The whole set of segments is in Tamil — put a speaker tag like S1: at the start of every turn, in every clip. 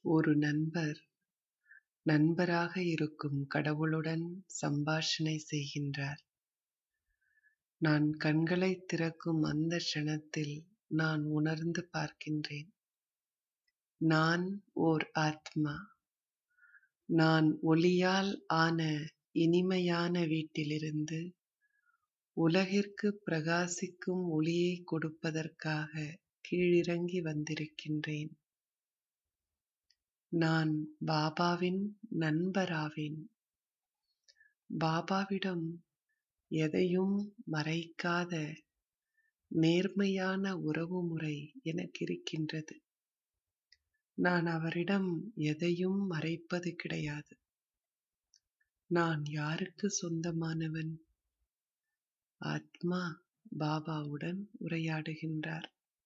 S1: ஒரு நண்பர் நண்பராக இருக்கும் கடவுளுடன் சம்பாஷணை செய்கின்றார். நான் கண்களைத் திறக்கும் அந்த க்ஷணத்தில் நான் உணர்ந்து பார்க்கின்றேன். நான் ஓர் ஆத்மா. நான் ஒளியால் ஆன இனிமையான வீட்டிலிருந்து உலகிற்கு பிரகாசிக்கும் ஒளியை கொடுப்பதற்காக கீழிறங்கி வந்திருக்கின்றேன். நான் பாபாவின் நண்பராவேன். பாபாவிடம் எதையும் மறைக்காத நேர்மையான உறவுமுறை எனக்கிருக்கின்றது. நான் அவரிடம் எதையும் மறைப்பது கிடையாது. நான் யாருக்கு சொந்தமானவன்? ஆத்மா பாபாவுடன் உரையாடுகின்றார்.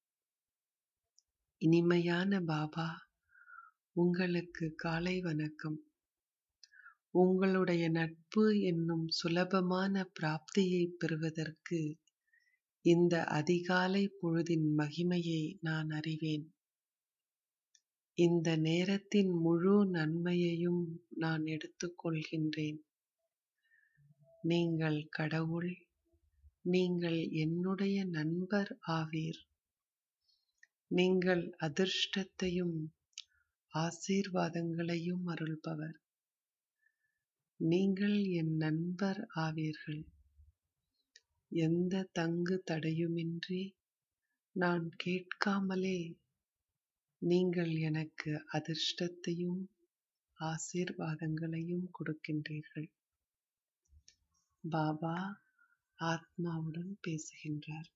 S1: இனிமையான பாபா, உங்களுக்கு காலை வணக்கம். உங்களுடைய நட்பு என்னும் சுலபமான பிராப்தியை பெறுவதற்கு இந்த அதிகாலை பொழுதின் மகிமையை நான் அறிவேன். இந்த நேரத்தின் முழு நன்மையையும் நான் எடுத்துக்கொள்கின்றேன். நீங்கள் கடவுள், நீங்கள் என்னுடைய நண்பர் ஆவீர். நீங்கள் அதிர்ஷ்டத்தையும் ஆசீர்வாதங்களையும் அருள்பவர். நீங்கள் என் நண்பர் ஆவீர்கள். எந்த தங்கு தடையுமின்றி நான் கேட்காமலே நீங்கள் எனக்கு அதிர்ஷ்டத்தையும் ஆசீர்வாதங்களையும் கொடுக்கின்றீர்கள். பாபா ஆத்மாவுடன் பேசுகின்றார்.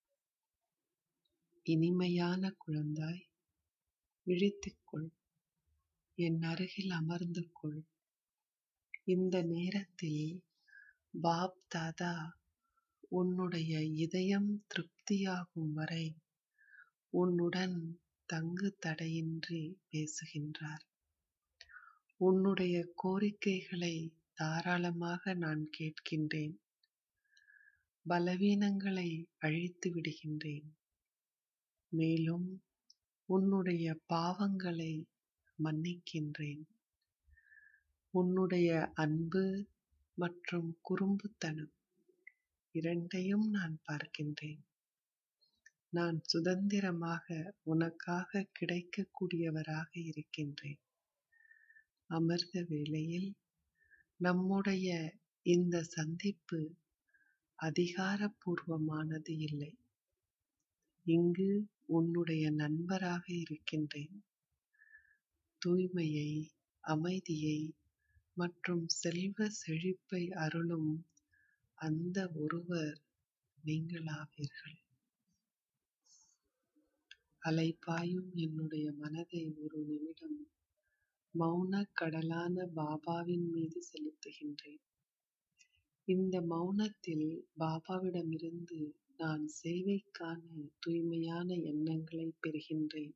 S1: இனிமையான குழந்தாய், விழித்துக்கொள். என் அருகில் அமர்ந்து கொள். இந்த நேரத்தில் பாப் தாதா உன்னுடைய இதயம் திருப்தியாகும் வரை உன்னுடன் தங்கு தடையின்றி பேசுகின்றார். உன்னுடைய கோரிக்கைகளை தாராளமாக நான் கேட்கின்றேன். பலவீனங்களை அழித்து விடுகின்றேன். மேலும் உன்னுடைய பாவங்களை மன்னிக்கின்றேன். உன்னுடைய அன்பு மற்றும் குறும்புத்தனம் இரண்டையும் நான் பார்க்கின்றேன். நான் சுதந்திரமாக உனக்காக கிடைக்கக்கூடியவராக இருக்கின்றேன். அமிர்த வேளையில் நம்முடைய இந்த சந்திப்பு அதிகாரப்பூர்வமானது இல்லை. இங்கு உன்னுடைய நண்பராக இருக்கின்றேன். தூய்மையை, அமைதியை மற்றும் செல்வ செழிப்பை அருளும் அந்த ஒருவர் நீங்களாவீர்கள். அலைபாயும் என்னுடைய மனதை ஒரு நிமிடம் மௌனக் கடலான பாபாவின் மீது செலுத்துகின்றேன். இந்த மௌனத்தில் பாபாவிடமிருந்து நான் சேவைக்கான தூய்மையான எண்ணங்களை பெறுகின்றேன்.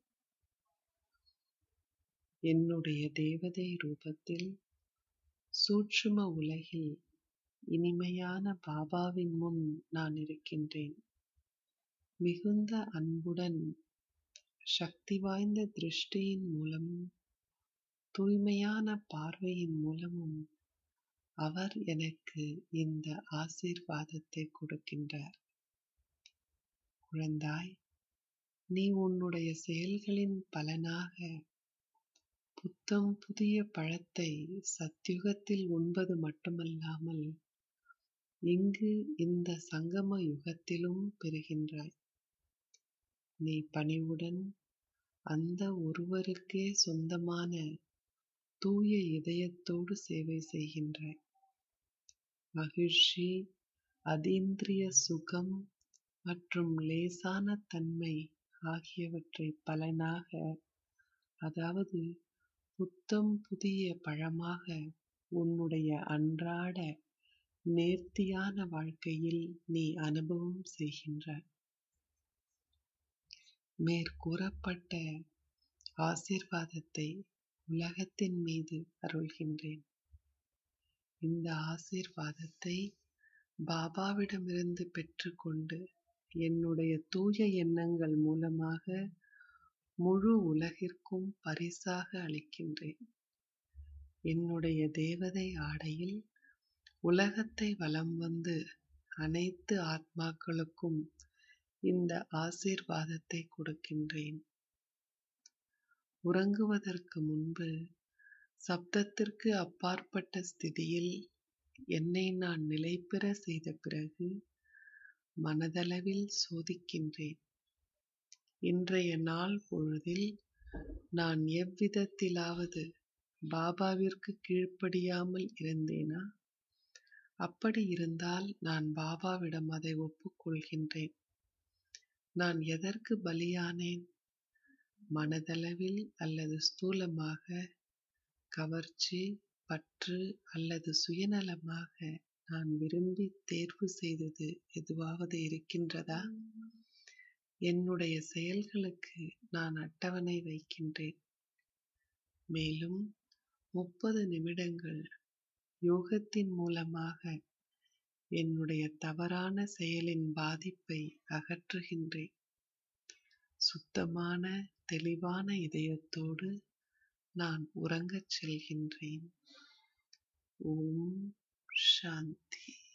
S1: என்னுடைய தேவதை ரூபத்தில் சூட்சும உலகில் இனிமையான பாபாவின் முன் நான் இருக்கின்றேன். மிகுந்த அன்புடன் சக்தி வாய்ந்த திருஷ்டியின் மூலமும் தூய்மையான பார்வையின் மூலமும் அவர் எனக்கு இந்த ஆசீர்வாதத்தை கொடுக்கின்றார். குழந்தாய், நீ உன்னுடைய செயல்களின் பலனாக புத்தம் புதிய பழத்தை சத்யுகத்தில் உண்பது மட்டுமல்லாமல் இங்கு இந்த சங்கம யுகத்திலும் பெறுகின்றாய். நீ பணிவுடன் அந்த ஒருவருக்கே சொந்தமான தூய இதயத்தோடு சேவை செய்கின்றாய். மகிழ்ச்சி, அதீந்திரிய சுகம் மற்றும் லேசான தன்மை ஆகியவற்றை பலனாக, அதாவது புத்தம் புதிய பழமாக உன்னுடைய அன்றாட நேர்த்தியான வாழ்க்கையில் நீ அனுபவம் செய்கின்றாய். மேற்கூறப்பட்ட ஆசீர்வாதத்தை உலகத்தின் மீது அருள்கின்றேன். இந்த ஆசீர்வாதத்தை பாபாவிடமிருந்து பெற்றுக்கொண்டு என்னுடைய தூய எண்ணங்கள் மூலமாக முழு உலகிற்கும் பரிசாக அளிக்கின்றேன். என்னுடைய தேவதை ஆடையில் உலகத்தை வலம் வந்து அனைத்து ஆத்மாக்களுக்கும் இந்த ஆசீர்வாதத்தை கொடுக்கின்றேன். உறங்குவதற்கு முன்பு சப்தத்திற்கு அப்பாற்பட்ட ஸ்திதியில் என்னை நான் நிலைபெற செய்த பிறகு மனதளவில் சோதிக்கின்றேன். இன்றைய நாள் பொழுதில் நான் எவ்விதத்திலாவது பாபாவிற்கு கீழ்ப்படியாமல் இருந்தேனா? அப்படி இருந்தால் நான் பாபாவிடம் அதை ஒப்புக்கொள்கின்றேன். நான் எதற்கு பலியானேன்? மனதளவில் அல்லது ஸ்தூலமாக கவர்ச்சி, பற்று அல்லது சுயநலமாக நான் விரும்பி தேர்வு செய்தது எதுவாவது இருக்கின்றதா? என்னுடைய செயல்களுக்கு நான் அட்டவணை வைக்கின்றேன். மேலும் 30 நிமிடங்கள் யோகத்தின் மூலமாக என்னுடைய தவறான செயலின் பாதிப்பை அகற்றுகின்றேன். சுத்தமான தெளிவான இதயத்தோடு நான் உறங்கச் செல்கின்றேன். ஓம் சாந்தி.